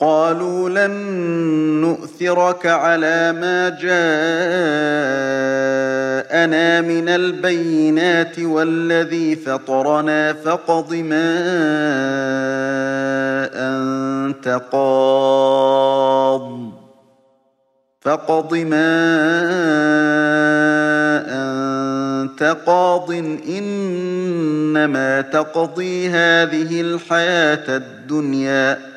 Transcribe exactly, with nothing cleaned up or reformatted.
قالوا لن نؤثرك على ما جاءنا من البينات والذي فطرنا فاقض ما أنت قاض فاقض ما أنت قاض إنما تقضي هذه الحياة الدنيا